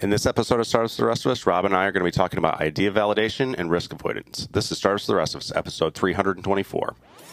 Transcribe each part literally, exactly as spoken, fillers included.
In this episode of Startups for the Rest of Us, Rob and I are going to be talking about idea validation and risk avoidance. This is Startups for the Rest of Us, episode three hundred twenty-four.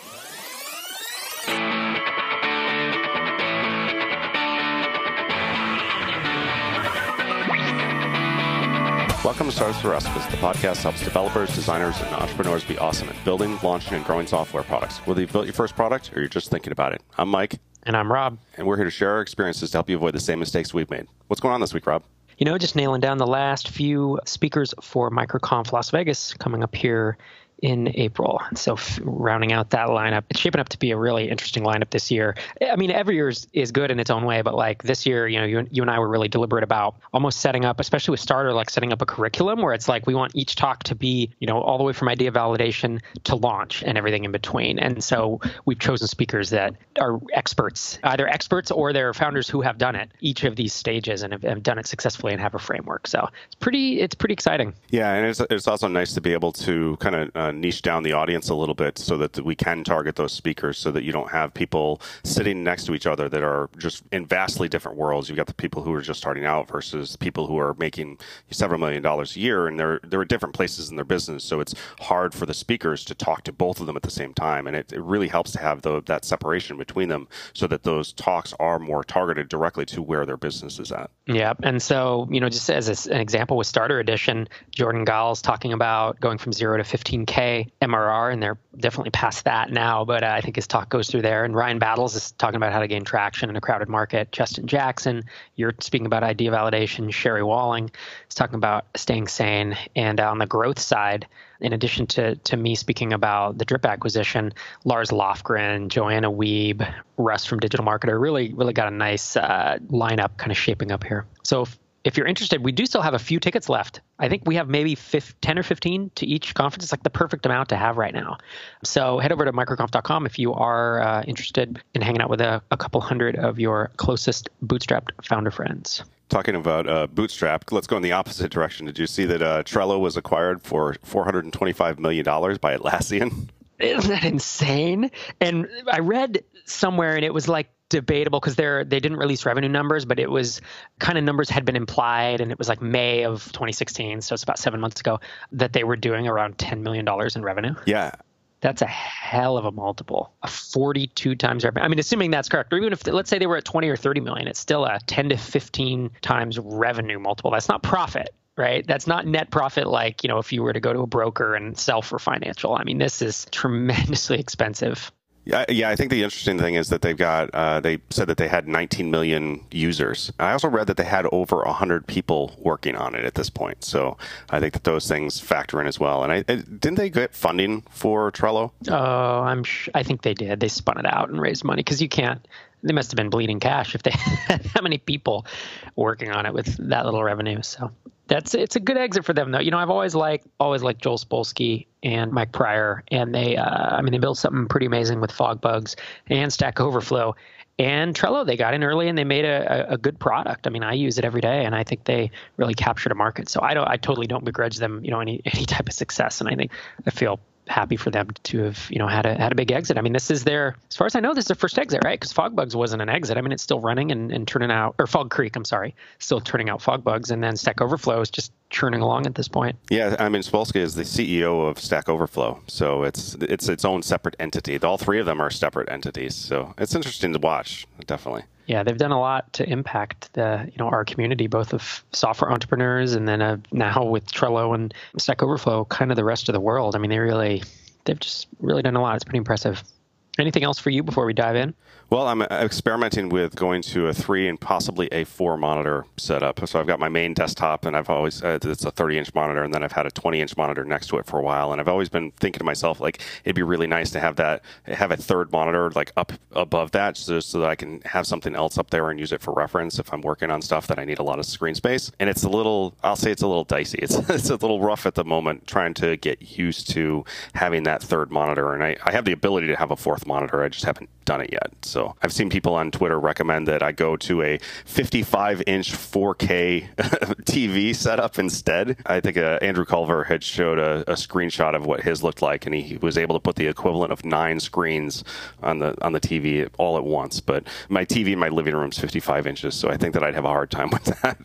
Welcome to Startups for the Rest of Us. The podcast helps developers, designers, and entrepreneurs be awesome at building, launching, and growing software products. Whether you've built your first product or you're just thinking about it. I'm Mike. And I'm Rob. And we're here to share our experiences to help you avoid the same mistakes we've made. What's going on this week, Rob? You know, just nailing down the last few speakers for MicroConf Las Vegas coming up here in April. So f- rounding out that lineup, it's shaping up to be a really interesting lineup this year. I mean, every year is, is good in its own way, but like this year, you know, you, you and I were really deliberate about almost setting up, especially with Starter, like setting up a curriculum where it's like we want each talk to be, you know, all the way from idea validation to launch and everything in between. And so we've chosen speakers that are experts, either experts or they're founders who have done it, each of these stages, and have, have done it successfully and have a framework. So it's pretty, it's pretty exciting. Yeah, and it's, it's also nice to be able to kind of uh, niche down the audience a little bit so that we can target those speakers so that you don't have people sitting next to each other that are just in vastly different worlds. You've got the people who are just starting out versus people who are making several million dollars a year, and they're they're at different places in their business. So it's hard for the speakers to talk to both of them at the same time, and it, it really helps to have the, that separation between them so that those talks are more targeted directly to where their business is at. Yeah, and so, you know, just as an example with Starter Edition, Jordan Gall's talking about going from zero to fifteen K M R R, and they're definitely past that now, but uh, I think his talk goes through there. And Ryan Battles is talking about how to gain traction in a crowded market. Justin Jackson, you're speaking about idea validation. Sherry Walling is talking about staying sane. And uh, on the growth side, in addition to to me speaking about the Drip acquisition, Lars Lofgren, Joanna Wiebe, Russ from Digital Marketer really, really got a nice uh, lineup kind of shaping up here. So if, if you're interested, we do still have a few tickets left. I think we have maybe ten or fifteen to each conference. It's like the perfect amount to have right now. So head over to microconf dot com if you are uh, interested in hanging out with a, a couple hundred of your closest bootstrapped founder friends. Talking about uh, Bootstrap, let's go in the opposite direction. Did you see that uh, Trello was acquired for four hundred twenty-five million dollars by Atlassian? Isn't that insane? And I read somewhere, and it was like debatable because they're they didn't release revenue numbers, but it was kind of numbers had been implied, and it was like May of twenty sixteen, so it's about seven months ago, that they were doing around ten million dollars in revenue. Yeah. That's a hell of a multiple, a forty-two times revenue. I mean, assuming that's correct, or even if, let's say they were at twenty or thirty million, it's still a ten to fifteen times revenue multiple. That's not profit, right? That's not net profit like, you know, if you were to go to a broker and sell for financial. I mean, this is tremendously expensive. Yeah, yeah. I think the interesting thing is that they've got, uh, they said that they had nineteen million users. I also read that they had over one hundred people working on it at this point. So I think that those things factor in as well. And I, I didn't they get funding for Trello? Oh, I'm sh- I think they did. They spun it out and raised money because you can't, they must have been bleeding cash if they had that many people working on it with that little revenue. So that's, it's a good exit for them though. You know, I've always liked, always liked Joel Spolsky and Mike Pryor, and they, uh, I mean, they built something pretty amazing with FogBugz and Stack Overflow. And Trello, they got in early and they made a, a, a good product. I mean, I use it every day, and I think they really captured a market. So I don't, I totally don't begrudge them, you know, any any type of success. And I think I feel happy for them to have, you know, had a had a big exit. I mean, this is their, as far as I know, this is their first exit, right? Because FogBugz wasn't an exit. I mean, it's still running and, and turning out, or Fog Creek, I'm sorry, still turning out FogBugz, and then Stack Overflow is just churning along at this point. Yeah, I mean, Spolsky is the C E O of Stack Overflow, so it's it's its own separate entity. All three of them are separate entities, so it's interesting to watch, definitely. Yeah, they've done a lot to impact the, you know, our community, both of software entrepreneurs and then uh, now with Trello and Stack Overflow, kind of the rest of the world. I mean, they really, they've just really done a lot. It's pretty impressive. Anything else for you before we dive in? Well, I'm experimenting with going to a three and possibly a four monitor setup. So I've got my main desktop, and I've always, uh, it's a thirty inch monitor, and then I've had a twenty inch monitor next to it for a while. And I've always been thinking to myself, like, it'd be really nice to have that, have a third monitor like up above that so, so that I can have something else up there and use it for reference if I'm working on stuff that I need a lot of screen space. And it's a little, I'll say it's a little dicey. It's, it's a little rough at the moment trying to get used to having that third monitor. And I, I have the ability to have a fourth monitor. I just haven't done it yet. So I've seen people on Twitter recommend that I go to a fifty-five inch four K T V setup instead. I think uh, Andrew Culver had showed a, a screenshot of what his looked like, and he was able to put the equivalent of nine screens on the on the T V all at once. But my T V in my living room is fifty-five inches, so I think that I'd have a hard time with that.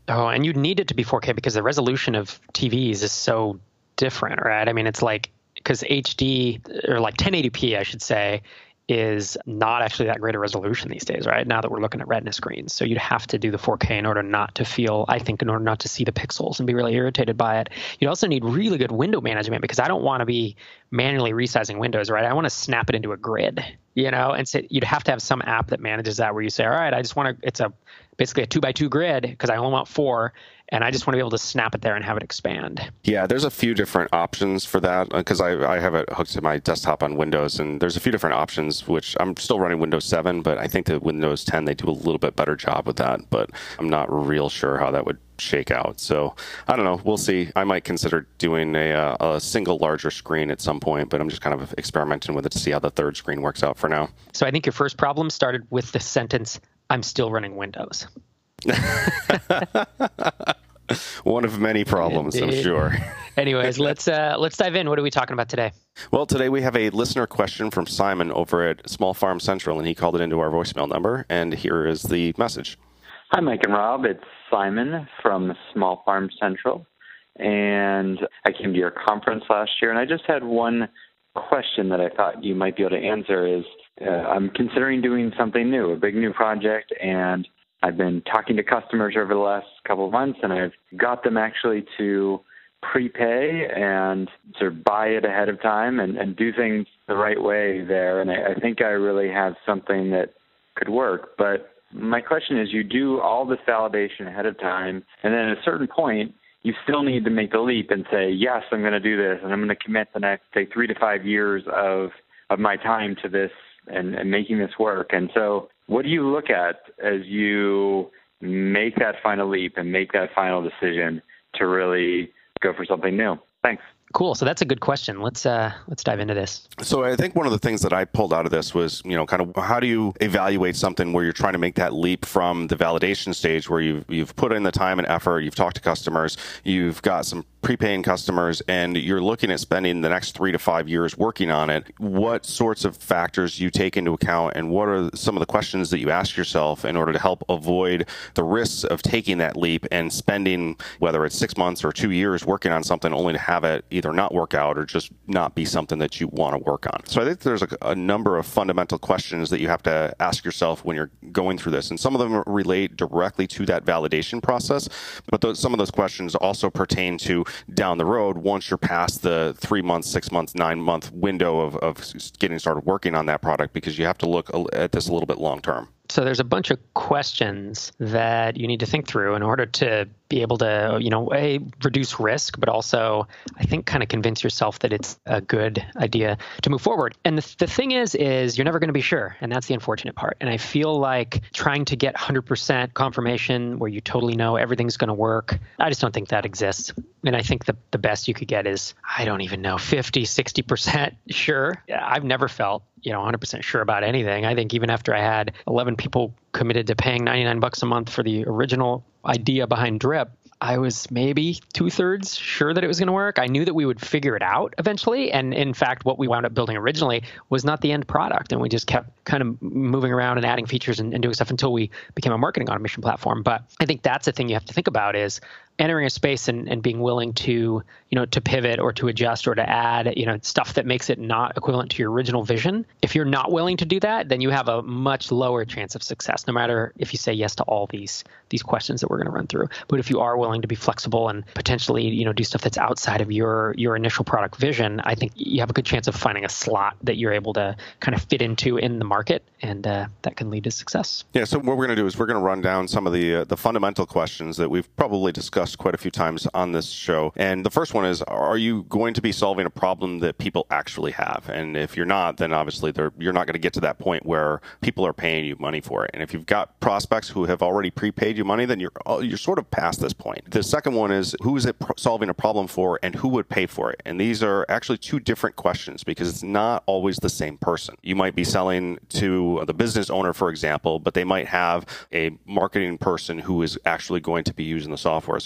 Oh, and you need it to be four K because the resolution of T Vs is so different, right? I mean, it's like, because H D, or like ten eighty p, I should say, is not actually that great a resolution these days, right? Now that we're looking at Retina screens. So you'd have to do the four K in order not to feel, I think, in order not to see the pixels and be really irritated by it. You'd also need really good window management because I don't want to be manually resizing windows, right? I want to snap it into a grid, you know? And so you'd have to have some app that manages that where you say, all right, I just want to, it's a basically a two by two grid because I only want four. And I just want to be able to snap it there and have it expand. Yeah, there's a few different options for that because I, I have it hooked to my desktop on Windows, and there's a few different options, which I'm still running Windows seven, but I think that Windows ten, they do a little bit better job with that, but I'm not real sure how that would shake out. So I don't know. We'll see. I might consider doing a, a single larger screen at some point, but I'm just kind of experimenting with it to see how the third screen works out for now. So I think your first problem started with the sentence, I'm still running Windows. One of many problems, Indeed. I'm sure. Anyways, let's uh, let's dive in. What are we talking about today? Well, today we have a listener question from Simon over at Small Farm Central, and he called it into our voicemail number, and here is the message. Hi, Mike and Rob. It's Simon from Small Farm Central, and I came to your conference last year, and I just had one question that I thought you might be able to answer is uh, I'm considering doing something new, a big new project, and I've been talking to customers over the last couple of months, and I've got them actually to prepay and sort of buy it ahead of time and, and do things the right way there. And I, I think I really have something that could work. But my question is, you do all this validation ahead of time, and then at a certain point, you still need to make the leap and say, yes, I'm going to do this, and I'm going to commit the next, say, three to five years of, of my time to this and, and making this work. And so what do you look at as you make that final leap and make that final decision to really go for something new? Thanks. Cool. So that's a good question. Let's uh, let's dive into this. So I think one of the things that I pulled out of this was, you know, kind of how do you evaluate something where you're trying to make that leap from the validation stage where you've, you've put in the time and effort, you've talked to customers, you've got some prepaying customers, and you're looking at spending the next three to five years working on it. What sorts of factors you take into account, and what are some of the questions that you ask yourself in order to help avoid the risks of taking that leap and spending, whether it's six months or two years working on something only to have it either not work out or just not be something that you want to work on. So I think there's a, a number of fundamental questions that you have to ask yourself when you're going through this. And some of them relate directly to that validation process, but those, some of those questions also pertain to down the road once you're past the three months, six months, nine month window of, of getting started working on that product, because you have to look at this a little bit long term. So there's a bunch of questions that you need to think through in order to be able to, you know, A, reduce risk, but also I think kind of convince yourself that it's a good idea to move forward. And the, the thing is, is you're never going to be sure. And that's the unfortunate part. And I feel like trying to get one hundred percent confirmation where you totally know everything's going to work, I just don't think that exists. And I think the, the best you could get is, I don't even know, fifty, sixty percent sure. I've never felt, you know, one hundred percent sure about anything. I think even after I had eleven people committed to paying ninety-nine bucks a month for the original idea behind Drip, I was maybe two-thirds sure that it was going to work. I knew that we would figure it out eventually. And in fact, what we wound up building originally was not the end product. And we just kept kind of moving around and adding features and, and doing stuff until we became a marketing automation platform. But I think that's the thing you have to think about is entering a space and, and being willing to, you know, to pivot or to adjust or to add, you know, stuff that makes it not equivalent to your original vision. If you're not willing to do that, then you have a much lower chance of success, no matter if you say yes to all these these questions that we're going to run through. But if you are willing to be flexible and potentially, you know, do stuff that's outside of your your initial product vision, I think you have a good chance of finding a slot that you're able to kind of fit into in the market, and uh, that can lead to success. Yeah. So what we're going to do is we're going to run down some of the uh, the fundamental questions that we've probably discussed quite a few times on this show. And the first one is, are you going to be solving a problem that people actually have? And if you're not, then obviously you're not going to get to that point where people are paying you money for it. And if you've got prospects who have already prepaid you money, then you're you're sort of past this point. The second one is, who is it pro- solving a problem for, and who would pay for it? And these are actually two different questions, because it's not always the same person. You might be selling to the business owner, for example, but they might have a marketing person who is actually going to be using the software. So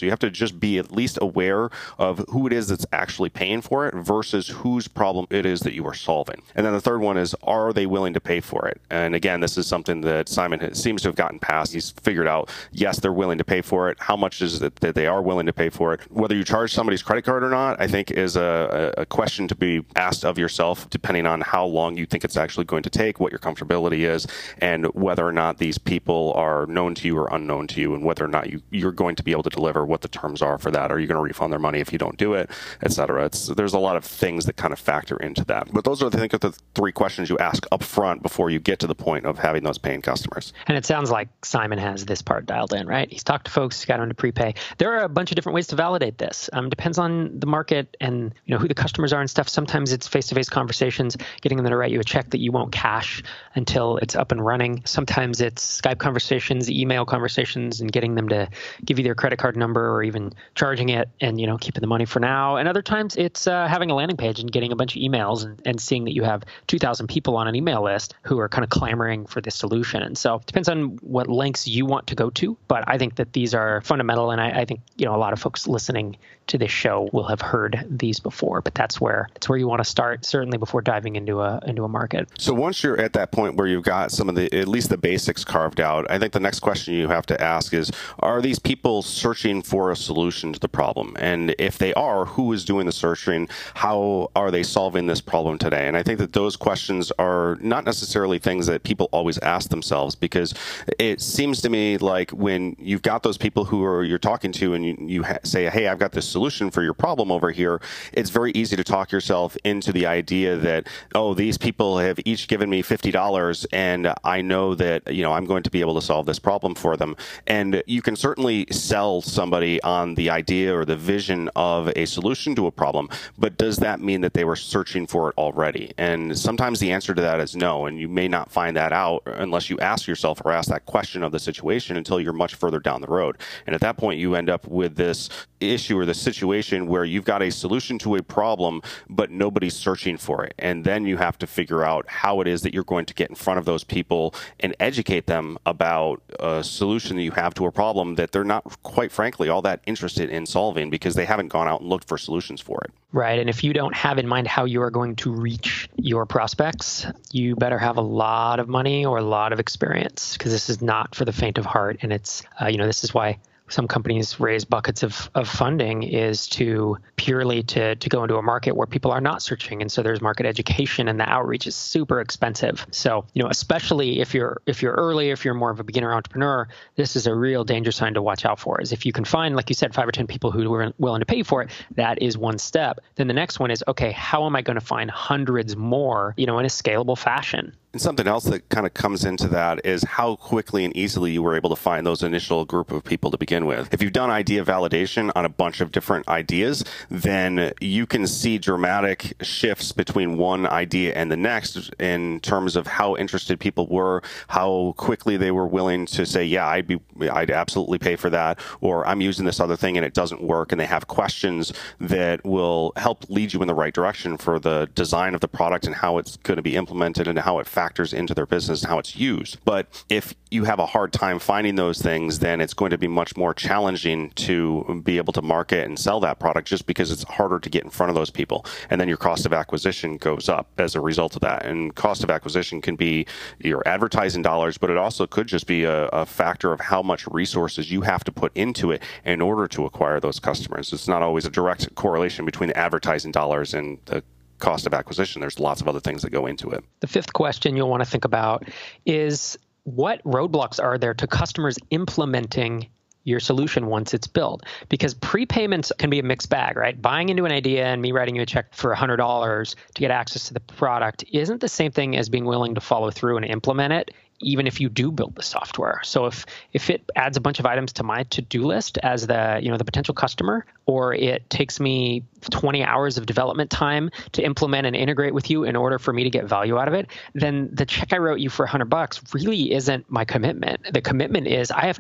So you have to just be at least aware of who it is that's actually paying for it versus whose problem it is that you are solving. And then the third one is, are they willing to pay for it? And again, this is something that Simon has, seems to have gotten past. He's figured out, yes, they're willing to pay for it. How much is it that they are willing to pay for it? Whether you charge somebody's credit card or not, I think is a, a question to be asked of yourself, depending on how long you think it's actually going to take, what your comfortability is, and whether or not these people are known to you or unknown to you, and whether or not you, you're going to be able to deliver, what the terms are for that. Are you going to refund their money if you don't do it, et cetera? It's, there's a lot of things that kind of factor into that. But those are, I think, are the three questions you ask up front before you get to the point of having those paying customers. And it sounds like Simon has this part dialed in, right? He's talked to folks, he's got them to prepay. There are a bunch of different ways to validate this. Um, depends on the market and you know who the customers are and stuff. Sometimes it's face-to-face conversations, getting them to write you a check that you won't cash until it's up and running. Sometimes it's Skype conversations, email conversations, and getting them to give you their credit card number or even charging it and you know keeping the money for now. And other times it's uh, having a landing page and getting a bunch of emails and, and seeing that you have two thousand people on an email list who are kind of clamoring for this solution. And so it depends on what lengths you want to go to. But I think that these are fundamental. And I, I think, you know, a lot of folks listening to this show will have heard these before, but that's where that's where you want to start, certainly before diving into a into a market. So once you're at that point where you've got some of the, at least the basics carved out, I think the next question you have to ask is, are these people searching for a solution to the problem? And if they are, who is doing the searching? How are they solving this problem today? And I think that those questions are not necessarily things that people always ask themselves, because it seems to me like when you've got those people who are you're talking to and you, you ha- say, hey, I've got this solution for your problem over here, it's very easy to talk yourself into the idea that, oh, these people have each given me fifty dollars and I know that, you know, I'm going to be able to solve this problem for them. And you can certainly sell somebody on the idea or the vision of a solution to a problem, but does that mean that they were searching for it already? And sometimes the answer to that is no, and you may not find that out unless you ask yourself or ask that question of the situation until you're much further down the road. And at that point, you end up with this issue or this situation where you've got a solution to a problem, but nobody's searching for it. And then you have to figure out how it is that you're going to get in front of those people and educate them about a solution that you have to a problem that they're not, quite frankly, all that interested in solving because they haven't gone out and looked for solutions for it. Right. And if you don't have in mind how you are going to reach your prospects, you better have a lot of money or a lot of experience, because this is not for the faint of heart. And it's, uh, you know, this is why some companies raise buckets of, of funding, is to purely to, to go into a market where people are not searching. And so there's market education, and the outreach is super expensive. So, you know, especially if you're if you're early, if you're more of a beginner entrepreneur, this is a real danger sign to watch out for. Is if you can find, like you said, five or ten people who are willing to pay for it, that is one step. Then the next one is, okay, how am I going to find hundreds more, you know, in a scalable fashion? And something else that kind of comes into that is how quickly and easily you were able to find those initial group of people to begin with. If you've done idea validation on a bunch of different ideas, then you can see dramatic shifts between one idea and the next in terms of how interested people were, how quickly they were willing to say, yeah, I'd be, I'd absolutely pay for that, or I'm using this other thing and it doesn't work. And they have questions that will help lead you in the right direction for the design of the product and how it's going to be implemented and how it factors into their business and how it's used. But if you have a hard time finding those things, then it's going to be much more challenging to be able to market and sell that product, just because it's harder to get in front of those people. And then your cost of acquisition goes up as a result of that. And cost of acquisition can be your advertising dollars, but it also could just be a, a factor of how much resources you have to put into it in order to acquire those customers. It's not always a direct correlation between the advertising dollars and the cost of acquisition. There's lots of other things that go into it. The fifth question you'll want to think about is, what roadblocks are there to customers implementing your solution once it's built? Because prepayments can be a mixed bag, right? Buying into an idea and me writing you a check for one hundred dollars to get access to the product isn't the same thing as being willing to follow through and implement it, even if you do build the software. So if if it adds a bunch of items to my to-do list as the, you know, the potential customer, or it takes me twenty hours of development time to implement and integrate with you in order for me to get value out of it, then the check I wrote you for one hundred bucks really isn't my commitment. The commitment is I have to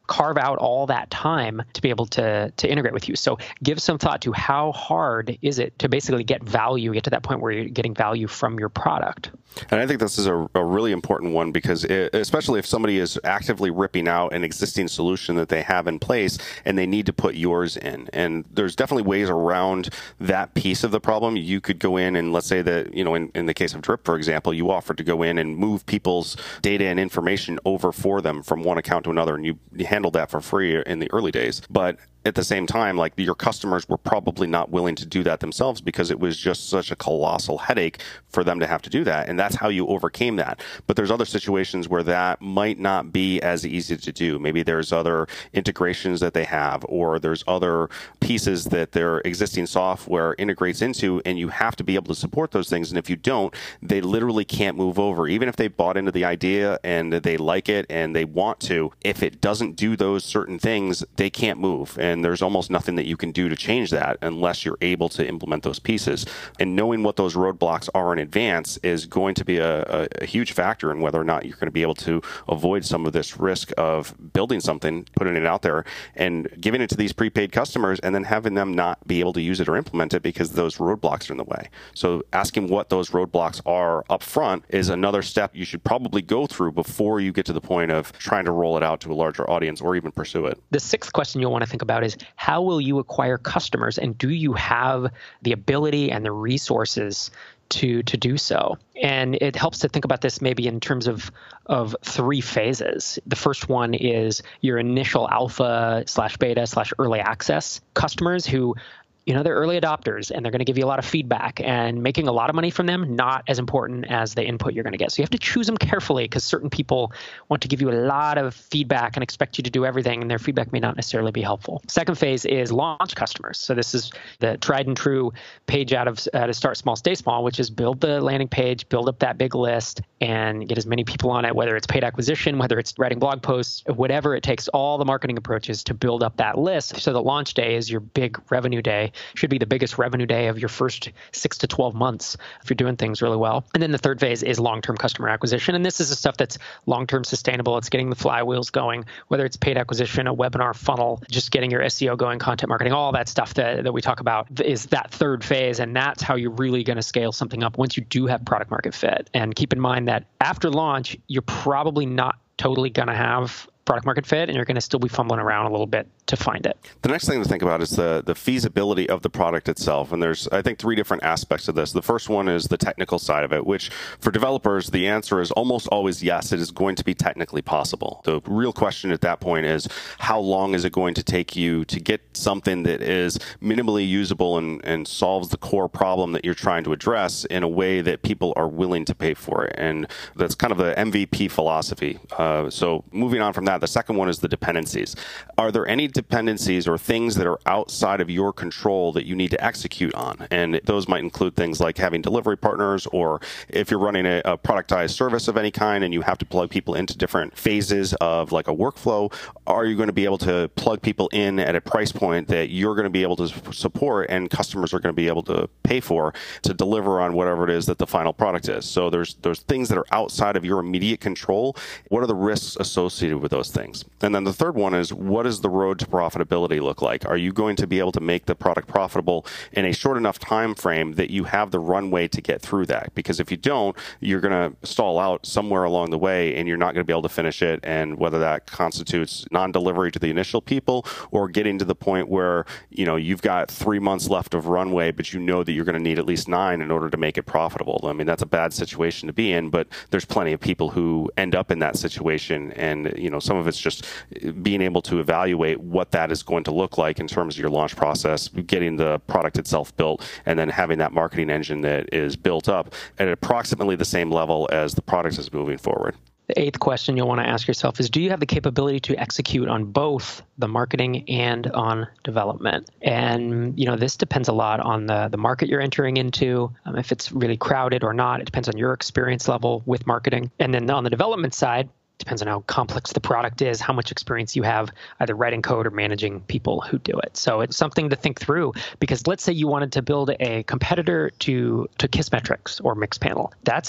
carve out all that time to be able to to integrate with you. So give some thought to how hard is it to basically get value, get to that point where you're getting value from your product. And I think this is a, a really important one because it, especially if somebody is actively ripping out an existing solution that they have in place and they need to put yours in. And there's definitely ways around that piece of the problem. You could go in and let's say that, you know, in, in the case of Drip, for example, you offered to go in and move people's data and information over for them from one account to another. And you, you handled that for free in the early days. But at the same time, like your customers were probably not willing to do that themselves because it was just such a colossal headache for them to have to do that. And that's how you overcame that. But there's other situations where that might not be as easy to do. Maybe there's other integrations that they have, or there's other pieces that their existing software integrates into, and you have to be able to support those things. And if you don't, they literally can't move over. Even if they bought into the idea and they like it and they want to, if it doesn't do those certain things, they can't move. And there's almost nothing that you can do to change that unless you're able to implement those pieces. And knowing what those roadblocks are in advance is going to be a, a, a huge factor in whether or not you're going to be able to avoid some of this risk of building something, putting it out there, and giving it to these prepaid customers and then having them not be able to use it or implement it because those roadblocks are in the way. So asking what those roadblocks are up front is another step you should probably go through before you get to the point of trying to roll it out to a larger audience or even pursue it. The sixth question you'll want to think about is how will you acquire customers, and do you have the ability and the resources to to do so? And it helps to think about this maybe in terms of of three phases. The first one is your initial alpha slash beta slash early access customers who, you know, they're early adopters and they're going to give you a lot of feedback, and making a lot of money from them, not as important as the input you're going to get. So you have to choose them carefully because certain people want to give you a lot of feedback and expect you to do everything, and their feedback may not necessarily be helpful. Second phase is launch customers. So this is the tried and true page out of uh, to start small, stay small, which is build the landing page, build up that big list, and get as many people on it, whether it's paid acquisition, whether it's writing blog posts, whatever it takes, all the marketing approaches to build up that list so that launch day is your big revenue day. Should be the biggest revenue day of your first six to twelve months if you're doing things really well. And then the third phase is long-term customer acquisition. And this is the stuff that's long-term sustainable. It's getting the flywheels going, whether it's paid acquisition, a webinar funnel, just getting your S E O going, content marketing, all that stuff that, that we talk about is that third phase. And that's how you're really going to scale something up once you do have product market fit. And keep in mind that after launch, you're probably not totally going to have product market fit, and you're going to still be fumbling around a little bit to find it. The next thing to think about is the the feasibility of the product itself. And there's, I think, three different aspects of this. The first one is the technical side of it, which for developers, the answer is almost always yes, it is going to be technically possible. The real question at that point is how long is it going to take you to get something that is minimally usable and, and solves the core problem that you're trying to address in a way that people are willing to pay for it. And that's kind of the M V P philosophy. Uh, so moving on from that, the second one is the dependencies. Are there any dependencies or things that are outside of your control that you need to execute on? And those might include things like having delivery partners, or if you're running a, a productized service of any kind and you have to plug people into different phases of like a workflow, are you going to be able to plug people in at a price point that you're going to be able to support and customers are going to be able to pay for to deliver on whatever it is that the final product is? So there's there's things that are outside of your immediate control. What are the risks associated with those things? And then the third one is, what does the road to profitability look like? Are you going to be able to make the product profitable in a short enough time frame that you have the runway to get through that? Because if you don't, you're going to stall out somewhere along the way and you're not going to be able to finish it. And whether that constitutes non-delivery to the initial people or getting to the point where, you know, you've got three months left of runway, but you know that you're going to need at least nine in order to make it profitable. I mean, that's a bad situation to be in, but there's plenty of people who end up in that situation. And, you know, some of it's just being able to evaluate what that is going to look like in terms of your launch process, getting the product itself built, and then having that marketing engine that is built up at approximately the same level as the product is moving forward. The eighth question you'll want to ask yourself is, do you have the capability to execute on both the marketing and on development? And, you know, this depends a lot on the, the market you're entering into, um, if it's really crowded or not. It depends on your experience level with marketing. And then on the development side, depends on how complex the product is, how much experience you have either writing code or managing people who do it. So it's something to think through, because let's say you wanted to build a competitor to, to Kissmetrics or Mixpanel. That's a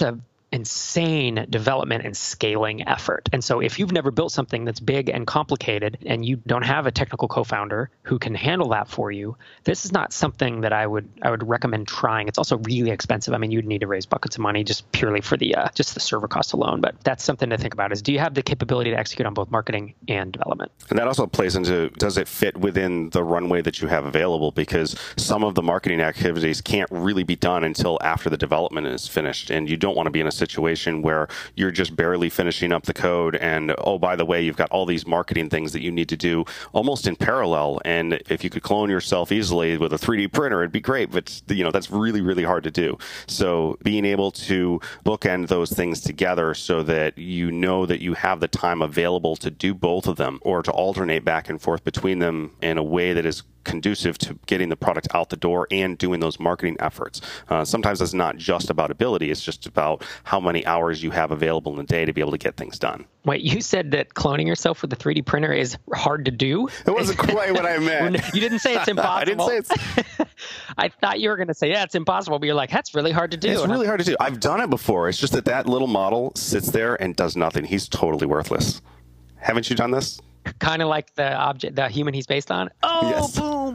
insane development and scaling effort. And so if you've never built something that's big and complicated and you don't have a technical co-founder who can handle that for you, this is not something that I would I would recommend trying. It's also really expensive. I mean, you'd need to raise buckets of money just purely for the uh, just the server cost alone. But that's something to think about is do you have the capability to execute on both marketing and development? And that also plays into, does it fit within the runway that you have available? Because some of the marketing activities can't really be done until after the development is finished. And you don't want to be in a situation where you're just barely finishing up the code and, oh, by the way, you've got all these marketing things that you need to do almost in parallel. And if you could clone yourself easily with a three D printer, it'd be great. But, you know, that's really, really hard to do. So being able to bookend those things together so that you know that you have the time available to do both of them or to alternate back and forth between them in a way that is conducive to getting the product out the door and doing those marketing efforts. Uh, sometimes it's not just about ability. It's just about how many hours you have available in the day to be able to get things done. Wait, you said that cloning yourself with a three D printer is hard to do? It wasn't quite what I meant. You didn't say it's impossible. I didn't say it's... I thought you were going to say, yeah, it's impossible. But you're like, that's really hard to do. It's really hard to do. I've done it before. It's just that that little model sits there and does nothing. He's totally worthless. Haven't you done this? Kind of like the object, the human he's based on. Oh, yes. Boom!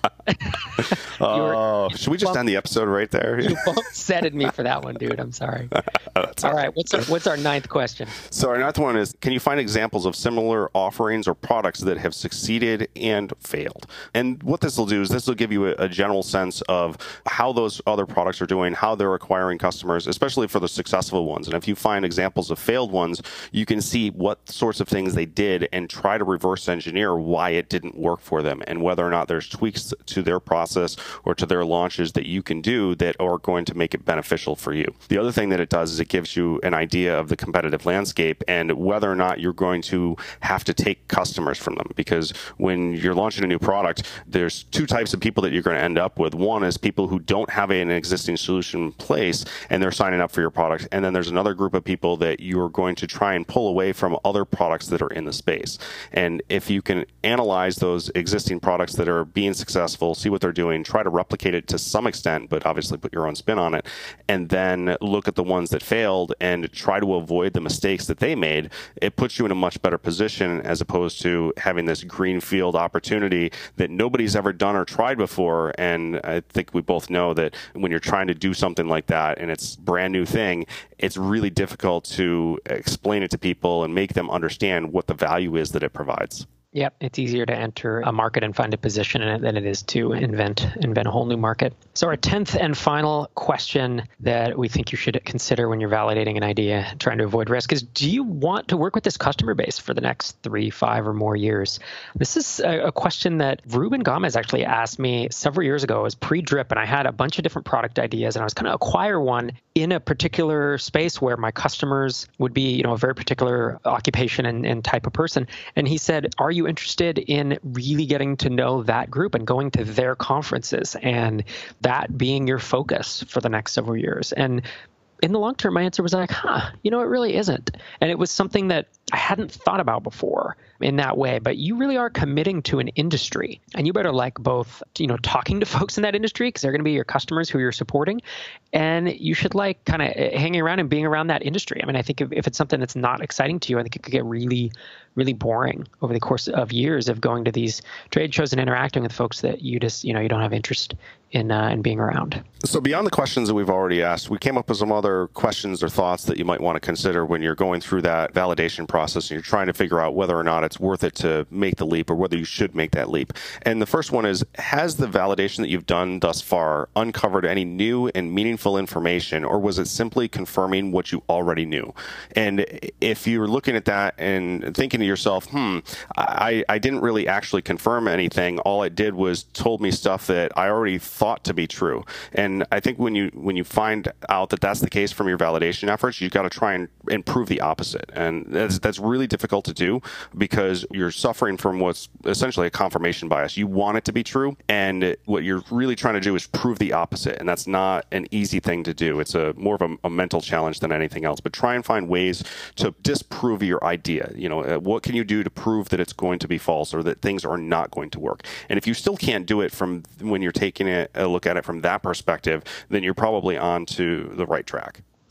Oh, should we just end the episode right there? You both setted me for that one, dude. I'm sorry. That's All right, what's our, what's our ninth question? So our ninth one is, can you find examples of similar offerings or products that have succeeded and failed? And what this will do is this will give you a, a general sense of how those other products are doing, how they're acquiring customers, especially for the successful ones. And if you find examples of failed ones, you can see what sorts of things they did and try to reverse engineer why it didn't work for them and whether or not there's tweaks to their process or to their launches that you can do that are going to make it beneficial for you. The other thing that it does is it gives you an idea of the competitive landscape and whether or not you're going to have to take customers from them. Because when you're launching a new product, there's two types of people that you're going to end up with. One is people who don't have an existing solution in place and they're signing up for your product. And then there's another group of people that you're going to try and pull away from other products that are in the space. And if you can analyze those existing products that are being successful, see what they're doing, try to replicate it to some extent, but obviously put your own spin on it, and then look at the ones that failed and try to avoid the mistakes that they made, it puts you in a much better position as opposed to having this greenfield opportunity that nobody's ever done or tried before. And I think we both know that when you're trying to do something like that and it's a brand new thing, it's really difficult to explain it to people and make them understand what the value is that it provides. Yep, it's easier to enter a market and find a position in it than it is to invent invent a whole new market. So our tenth and final question that we think you should consider when you're validating an idea, trying to avoid risk, is do you want to work with this customer base for the next three, five, or more years? This is a, a question that Ruben Gomez actually asked me several years ago. It was pre-Drip, and I had a bunch of different product ideas, and I was going to acquire one in a particular space where my customers would be, you know, a very particular occupation and, and type of person. And he said, are you interested in really getting to know that group and going to their conferences and that being your focus for the next several years? And in the long term, my answer was like, huh, you know, it really isn't. And it was something that I hadn't thought about before in that way. But you really are committing to an industry, and you better like both, you know, talking to folks in that industry because they're going to be your customers who you're supporting. And you should like kind of hanging around and being around that industry. I mean, I think if, if it's something that's not exciting to you, I think it could get really, really boring over the course of years of going to these trade shows and interacting with folks that you just, you know, you don't have interest in uh, in being around. So beyond the questions that we've already asked, we came up with some other questions or thoughts that you might want to consider when you're going through that validation process and you're trying to figure out whether or not it's worth it to make the leap or whether you should make that leap. And the first one is, has the validation that you've done thus far uncovered any new and meaningful information, or was it simply confirming what you already knew? And if you're looking at that and thinking to yourself, hmm, I, I didn't really actually confirm anything, all it did was told me stuff that I already thought to be true. And I think when you when you find out that that's the case from your validation efforts, you've got to try and, and prove the opposite. And that's, that's really difficult to do because you're suffering from what's essentially a confirmation bias. You want it to be true, and what you're really trying to do is prove the opposite. And that's not an easy thing to do. It's a more of a, a mental challenge than anything else. But try and find ways to disprove your idea. You know, uh, what can you do to prove that it's going to be false or that things are not going to work? And if you still can't do it from when you're taking it, a look at it from that perspective, then you're probably on to the right track.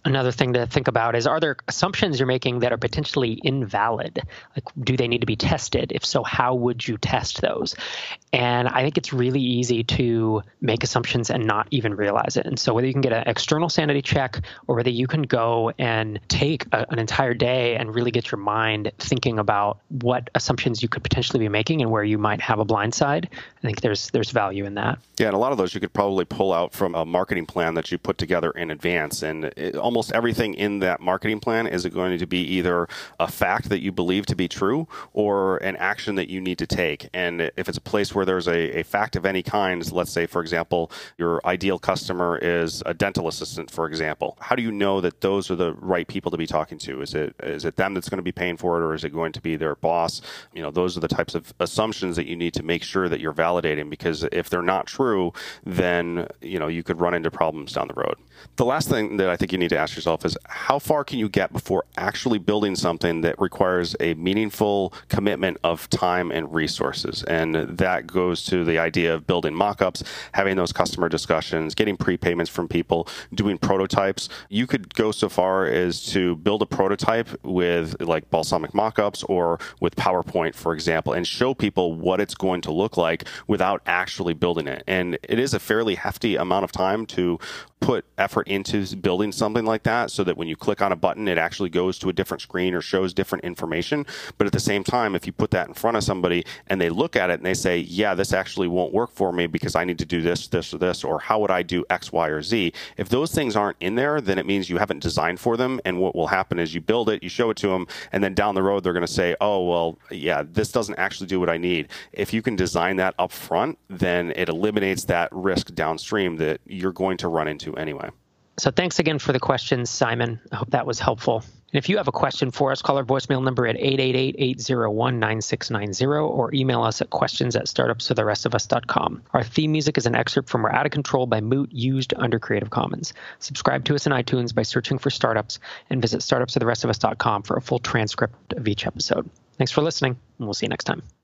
Another thing to think about is, are there assumptions you're making that are potentially invalid? Like, do they need to be tested? If so, how would you test those? And I think it's really easy to make assumptions and not even realize it. And so whether you can get an external sanity check or whether you can go and take a, an entire day and really get your mind thinking about what assumptions you could potentially be making and where you might have a blind side, I think there's there's value in that. Yeah, and a lot of those you could probably pull out from a marketing plan that you put together in advance. And it, almost everything in that marketing plan is going to be either a fact that you believe to be true or an action that you need to take. And if it's a place where there's a, a fact of any kind, let's say, for example, your ideal customer is a dental assistant, for example, how do you know that those are the right people to be talking to? Is it is it them that's going to be paying for it, or is it going to be their boss? You know, those are the types of assumptions that you need to make sure that you're validating, because if they're not true, then, you know, you could run into problems down the road. The last thing that I think you need to ask yourself is, how far can you get before actually building something that requires a meaningful commitment of time and resources? And that goes to the idea of building mock-ups, having those customer discussions, getting prepayments from people, doing prototypes. You could go so far as to build a prototype with like Balsamiq mock-ups or with PowerPoint, for example, and show people what it's going to look like without actually building it. And it is a fairly hefty amount of time to put effort into building something like that, so that when you click on a button, it actually goes to a different screen or shows different information. But at the same time, if you put that in front of somebody and they look at it and they say, yeah, this actually won't work for me because I need to do this, this, or this, or how would I do X, Y, or Z? If those things aren't in there, then it means you haven't designed for them. And what will happen is you build it, you show it to them, and then down the road, they're going to say, oh, well, yeah, this doesn't actually do what I need. If you can design that up front, then it eliminates that risk downstream that you're going to run into anyway. So thanks again for the questions, Simon. I hope that was helpful. And if you have a question for us, call our voicemail number at eight eight eight, eight zero one, nine six nine zero or email us at questions at startups for the rest of us dot com. Our theme music is an excerpt from We're Out of Control by Moot, used under Creative Commons. Subscribe to us in iTunes by searching for Startups, and visit startups for the rest of us dot com for a full transcript of each episode. Thanks for listening, and we'll see you next time.